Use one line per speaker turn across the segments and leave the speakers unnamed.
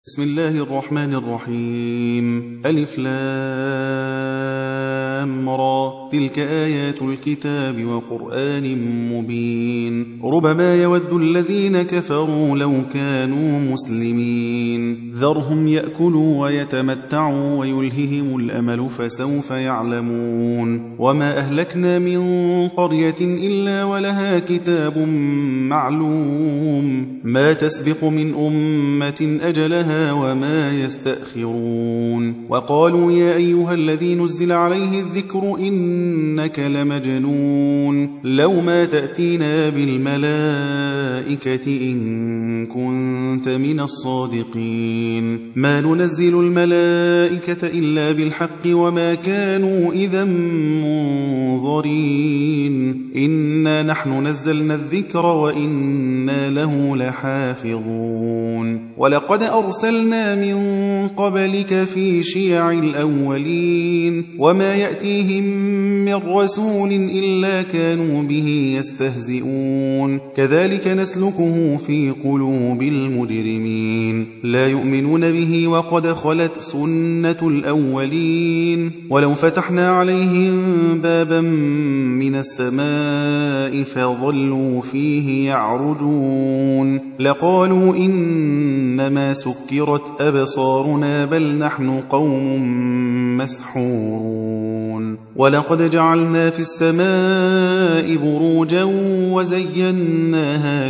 بسم الله الرحمن الرحيم. ألف لام را، تلك آيات الكتاب وقرآن مبين. ربما يود الذين كفروا لو كانوا مسلمين. ذرهم يأكلوا ويتمتعوا ويلههم الأمل فسوف يعلمون. وما أهلكنا من قرية إلا ولها كتاب معلوم، ما تسبق من أمة أجلها وما يستأخرون. وقالوا يا أيها الذي نزل عليه الذكر إنك لمجنون، لو ما تأتينا بالملائكة إن كنت من الصادقين. ما ننزل الملائكة إلا بالحق وما كانوا إذا منظرين. إنا نحن نزلنا الذكر وإنا له لحافظون. ولقد أرسلنا من قبلك في شيع الأولين، وما يأتيهم من رسول إلا كانوا به يستهزئون. كذلك نسلكه في قلوب المجرمين، لا يؤمنون به وقد خلت سنة الأولين. ولو فتحنا عليهم بابا من السماء فظلوا فيه يعرجون لقالوا إنما سكرت أبصارنا بل نحن قوم مسحورون. ولقد جعلنا في السماء بروجا وزيناها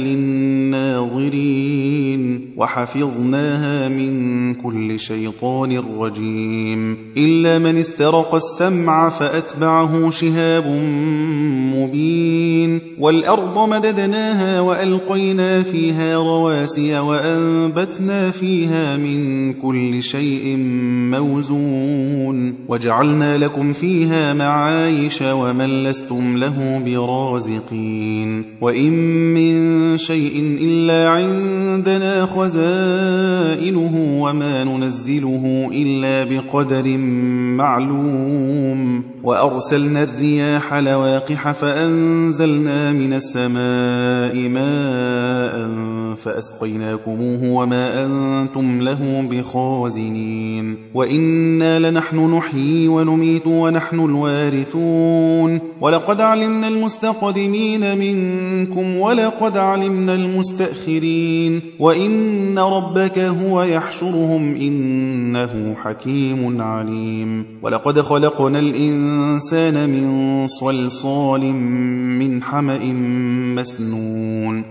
للناظرين وحفظناها من كل شيطان رجيم، إلا من استرق السمع فأتبعه شهاب مبين. والأرض مددناها وألقينا فيها رواسي وأنبتنا فيها من كل شيء موزون، وجعلنا لكم فيها معايش ومن لستم له برازقين. وإن من شيء إلا عندنا خزائنه وما ننزله إلا بقدر معلوم. وأرسلنا الرياح لواقح فأنزلنا من السماء ماء فأسقيناكموه وما أنتم له بخازنين. وإنا لنحن نحيي ونميت ونحن الوارثون. ولقد علمنا المستقدمين منكم ولقد علمنا المستأخرين، وإن ربك هو يحشرهم إنه حكيم عليم. ولقد خلقنا الإنسان من صلصال من حمأ مسنون،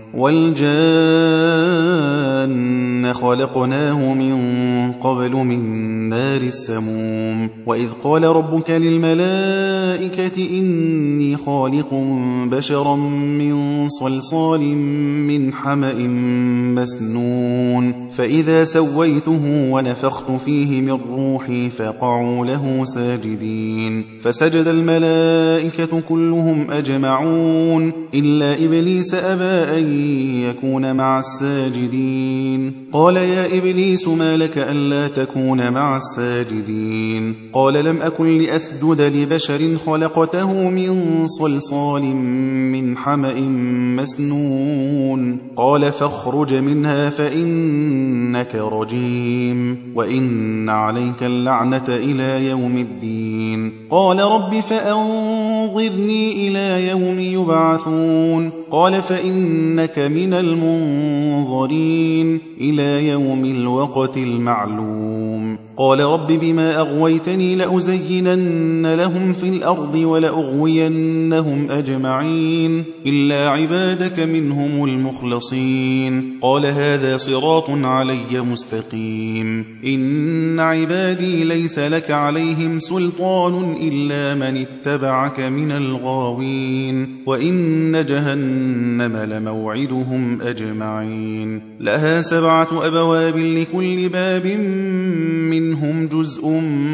والجان خلقناه من قبل من نار السموم. وإذ قال ربك للملائكة إني خالق بشرا من صلصال من حمأ مسنون، فإذا سويته ونفخت فيه من روحي فقعوا له ساجدين. فسجد الملائكة كلهم أجمعون إلا إبليس أبى أن يكون مع الساجدين. قال يا إبليس ما لك ألا تكون مع الساجدين؟ قال لم أكن لأسجد لبشر خلقته من صلصال من حمأ مسنون. قال فاخرج منها فإنك رجيم وإن عليك اللعنة إلى يوم الدين. قال رب فأنظرني إلى يوم يبعثون. قال فإنك من المنظرين إلى يوم الوقت المعلوم. قال رب بما أغويتني لأزينن لهم في الأرض ولأغوينهم أجمعين إلا عبادك منهم المخلصين. قال هذا صراط علي مستقيم. إن عبادي ليس لك عليهم سلطان إلا من اتبعك من الغاوين. وإن جهنم لموعدهم أجمعين. لها 7 أبواب لكل باب منهم جزء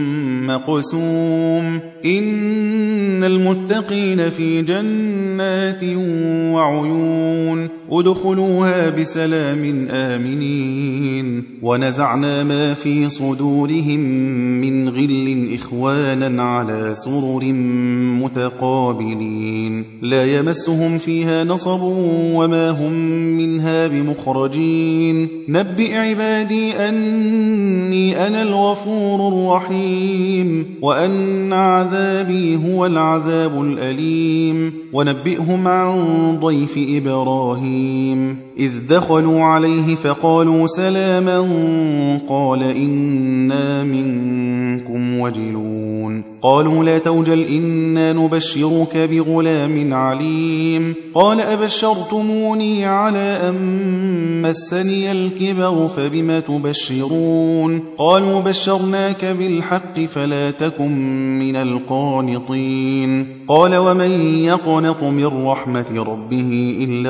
مقسوم. إن المتقين في جنات وعيون. ادخلوها بسلام آمنين ونزعنا ما في صدورهم من غل إخوانا على سرر متقابلين لا يمسهم فيها نصب وما هم منها بمخرجين نبئ عبادي أني أنا الغفور الرحيم وأن عذابي هو العذاب الأليم ونبئهم عن ضيف إبراهيم إذ دخلوا عليه فقالوا سلاما قال إنا منكم وجلون قالوا لا توجل إنا نبشرك بغلام عليم قال أبشرتموني على أن مسني الكبر فبم تبشرون قالوا بشرناك بالحق فلا تكن من القانطين قال ومن يقنط من رحمة ربه إلا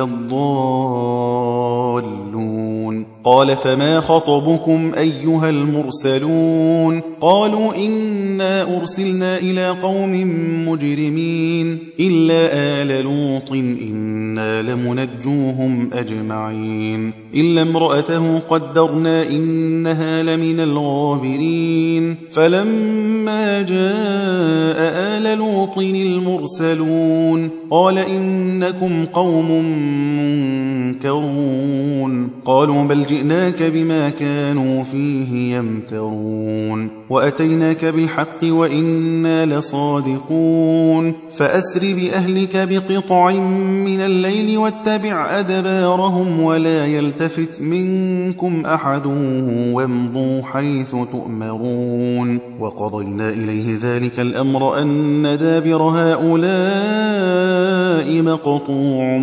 الضالون قال فما خطبكم أيها المرسلون قالوا إنا أرسلنا إلى قوم مجرمين إلا آل لوط إنا لمنجوهم أجمعين إلا امرأته قدرنا إنها لمن الغابرين فلما جاء آل لوط المرسلون قال إنكم قوم منكرون قالوا بل جئناك بما كانوا فيه يمترون وأتيناك بالحق وإنا لصادقون فأسر بأهلك بقطع من الليل واتبع أدبارهم ولا يلتفت منكم أحد وامضوا حيث تؤمرون وقضينا إليه ذلك الأمر أن دابر هؤلاء مقطوع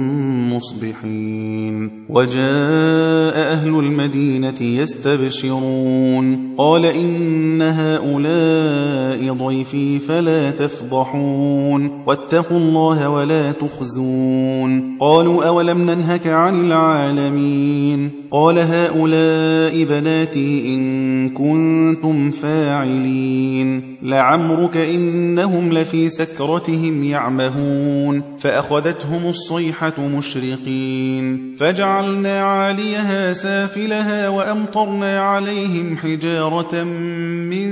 مصبحين وجاء أهل المدينة يستبشرون قال إن هؤلاء ضيفي فلا تفضحون واتقوا الله ولا تخزون قالوا أولم ننهك عن العالمين قال هؤلاء بناتي إن كنتم فاعلين لعمرك إنهم لفي سكرتهم يعمهون فأخذتهم الصيحة مشرقين فجعلنا عاليها سافلها وأمطرنا عليهم حجارة من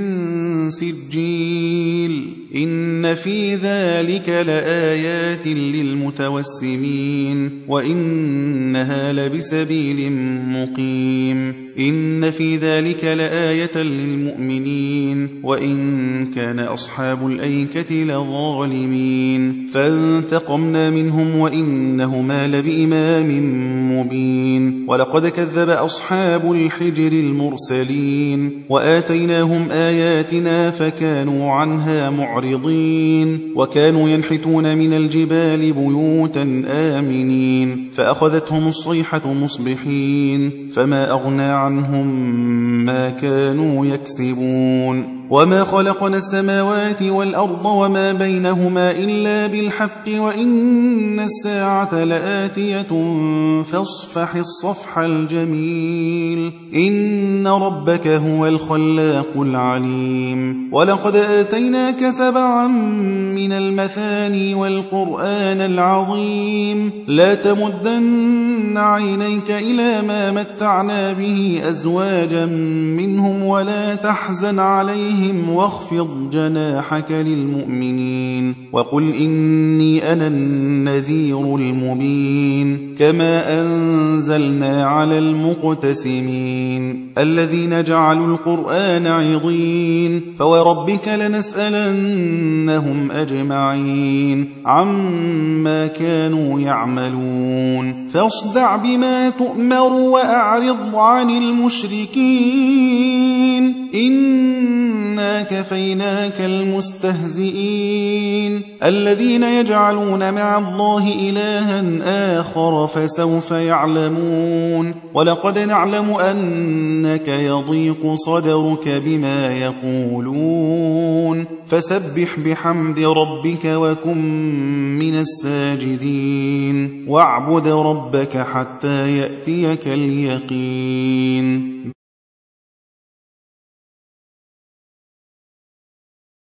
سجيل إن في ذلك لآيات للمتوسمين وإنها لبسبيل مقيم إن في ذلك لآية للمؤمنين وإن كان أصحاب الأيكة لظالمين فانتقمنا منهم وإنهما لبإمام مبين ولقد كذب أصحاب الحجر المرسلين وآتيناهم آياتنا فكانوا عنها معرضين وكانوا ينحتون من الجبال بيوتا آمنين فأخذتهم الصيحة مصبحين فما أغنى عنهم ما كانوا يكسبون وما خلقنا السماوات والأرض وما بينهما إلا بالحق وإن الساعة لآتية فاصفح الصفح الجميل إن ربك هو الخلاق العليم ولقد آتيناك 7 من المثاني والقرآن العظيم لا تمدن عينيك إلى ما متعنا به أزواجا منهم ولا تحزن عليهم واخفض جناحك للمؤمنين وقل إني أنا النذير المبين كما أنزلنا على المقتسمين الذين جعلوا القرآن عضين فوربك لنسألنهم أجمعين عما كانوا يعملون فاصدع بما تؤمر وأعرض عن المشركين إنا كفيناك المستهزئين الذين يجعلون مع الله إلها آخر فسوف يعلمون ولقد نعلم أنك يضيق صدرك بما يقولون فسبح بحمد ربك وكن من الساجدين واعبد ربك حتى يأتيك اليقين